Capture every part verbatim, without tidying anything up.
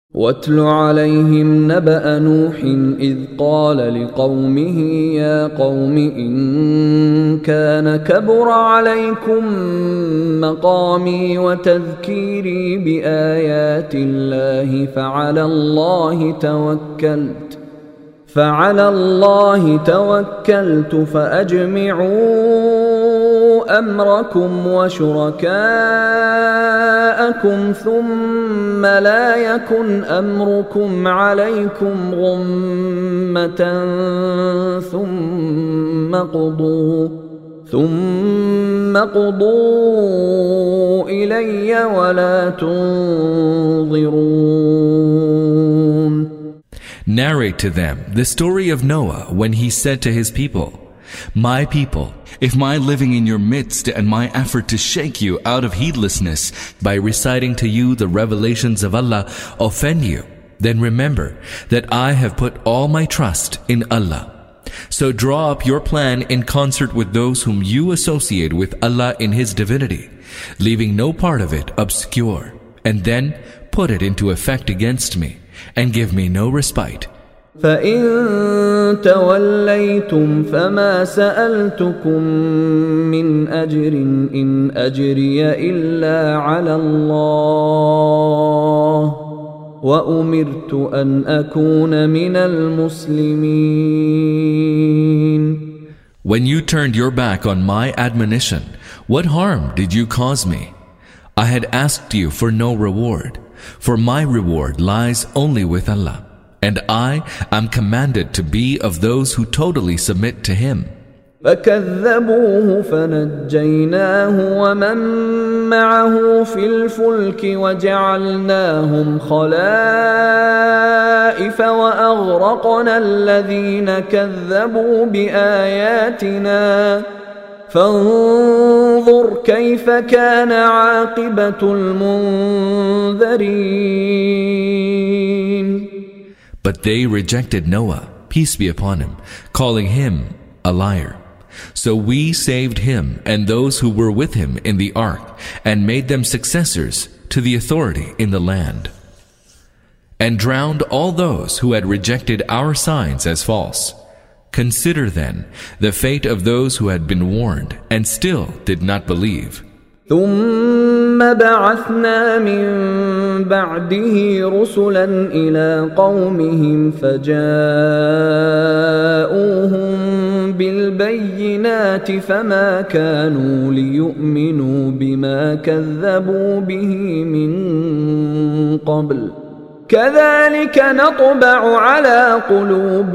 واتل عليهم نبأ نوح إذ قال لقومه يا قوم إن كان كبر عليكم مقامي وتذكيري بآيات الله فعلى الله توكلت فعلى الله توكلت فأجمعوا أمركم وشركاءكم ثم لا يكن أمركم عليكم غمة ثم قضوا ثم قضوا إلي ولا تنظرون. Narrate to them the story of Noah when he said to his people, My people, if my living in your midst and my effort to shake you out of heedlessness by reciting to you the revelations of Allah offend you, then remember that I have put all my trust in Allah. So draw up your plan in concert with those whom you associate with Allah in His divinity, leaving no part of it obscure, and then put it into effect against me, and give me no respite. فَإِن تَوَلَّيْتُمْ فَمَا سَأَلْتُكُم مِّنْ أَجْرٍ إِنْ أَجْرِيَ إِلَّا عَلَى اللَّهِ وَأُمِرْتُ أَنْ أَكُونَ مِنَ الْمُسْلِمِينَ. When you turned your back on my admonition, what harm did you cause me? I had asked you for no reward, for my reward lies only with Allah, and I am commanded to be of those who totally submit to Him. فَكَذَّبُوهُ فَنَجَّيْنَاهُ وَمَن مَّعَهُ فِي الْفُلْكِ وَجَعَلْنَاهُمْ خَلَائِفَ وَأَغْرَقْنَا الَّذِينَ كَذَّبُوا بِآيَاتِنَا فانظر كيف كان عاقبة المنذرين. But they rejected Noah, peace be upon him, calling him a liar. So we saved him and those who were with him in the ark and made them successors to the authority in the land, and drowned all those who had rejected our signs as false. Consider then the fate of those who had been warned and still did not believe. ثم بعثنا من بعده رسلا إلى قومهم فجاءوهم بالبينات فما كانوا ليؤمنوا بما كذبوا به من قبل كذلك نطبع على قلوب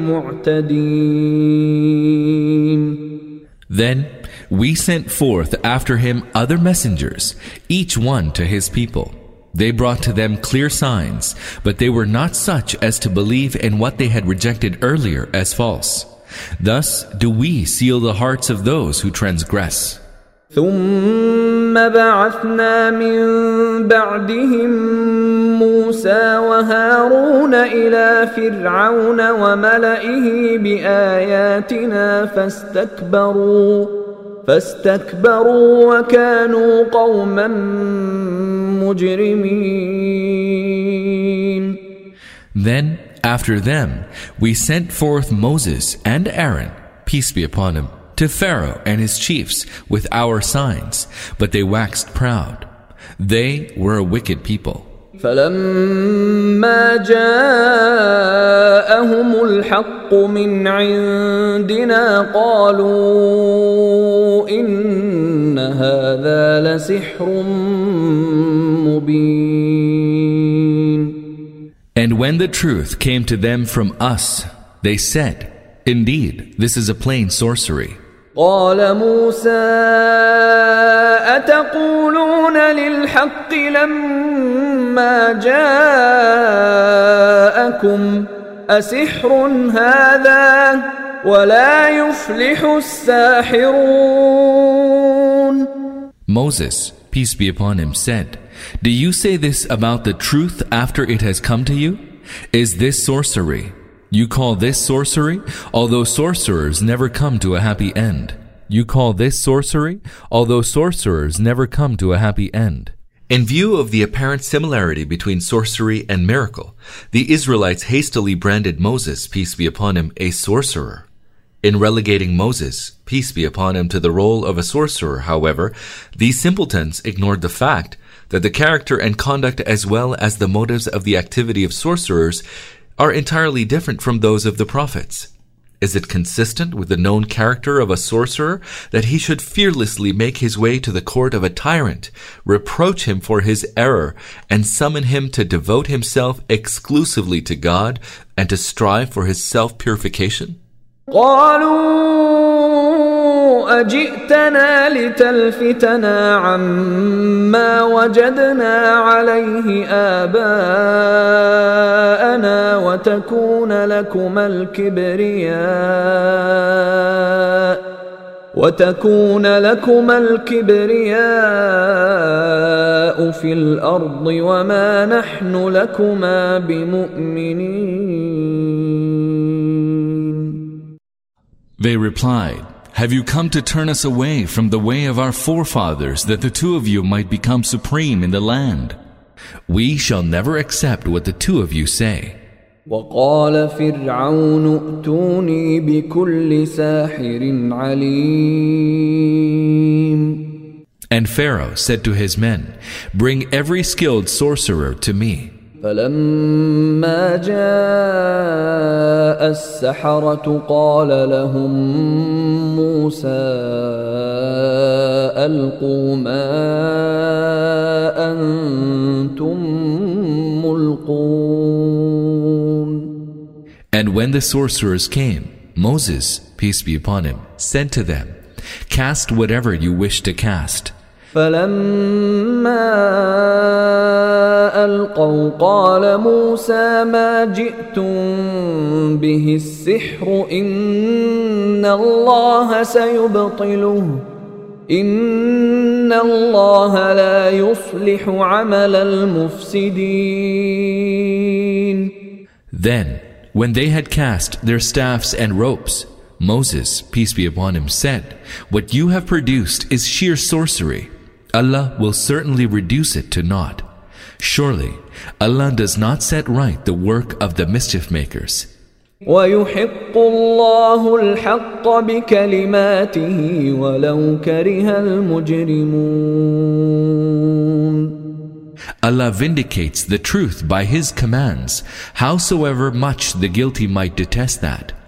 المعتدين. Then we sent forth after him other messengers, each one to his people. They brought to them clear signs, but they were not such as to believe in what they had rejected earlier as false. Thus do we seal the hearts of those who transgress. ثم بعثنا من بعدهم موسى وهارون إلى فرعون وملئه بآياتنا فاستكبروا فاستكبروا وكانوا قوما مجرمين. Then after them we sent forth Moses and Aaron, peace be upon him, to Pharaoh and his chiefs with our signs, but they waxed proud. They were a wicked people. فَلَمَّا جَاءَهُمُ الْحَقُّ مِنْ عِنْدِنَا قَالُوا إِنَّ هَذَا لَسِحْرٌ مُبِينٌ. And when the truth came to them from us, they said, Indeed, this is a plain sorcery. قال موسى أتقولون للحق لما جاءكم أسحر هذا ولا يفلح الساحرون. Moses, peace be upon him, said, Do you say this about the truth after it has come to you? Is this sorcery? You call this sorcery, although sorcerers never come to a happy end. You call this sorcery, although sorcerers never come to a happy end. In view of the apparent similarity between sorcery and miracle, the Israelites hastily branded Moses, peace be upon him, a sorcerer. In relegating Moses, peace be upon him, to the role of a sorcerer, however, these simpletons ignored the fact that the character and conduct as well as the motives of the activity of sorcerers are entirely different from those of the prophets. Is it consistent with the known character of a sorcerer that he should fearlessly make his way to the court of a tyrant, reproach him for his error, and summon him to devote himself exclusively to God and to strive for his self-purification? قالوا أجئتنا لتلفتنا عما وجدنا عليه آباءنا وتكون لكما الكبرياء وتكون لكما الكبرياء في الأرض وما نحن لكما بمؤمنين. They replied, "Have you come to turn us away from the way of our forefathers, that the two of you might become supreme in the land? We shall never accept what the two of you say." وقال فرعون ائتوني بكل ساحر عليم. And Pharaoh said to his men, "Bring every skilled sorcerer to me." فلما جاء السحرة قال لهم موسى ألقوا ما أنتم ملقون. And when the sorcerers came, Moses, peace be upon him, said to them, "Cast whatever you wish to cast." فلما ألقوا قال موسى ما جئتم به السحر إن الله سيبطله إن الله لا يصلح عمل المفسدين. Then, when they had cast their staffs and ropes, Moses, peace be upon him, said, "What you have produced is sheer sorcery. Allah will certainly reduce it to naught. Surely, Allah does not set right the work of the mischief makers." وَيُحِقُّ اللَّهُ الْحَقَّ بِكَلِمَاتِهِ وَلَوْ كَرِهَ الْمُجْرِمُونَ. Allah vindicates the truth by His commands, howsoever much the guilty might detest that.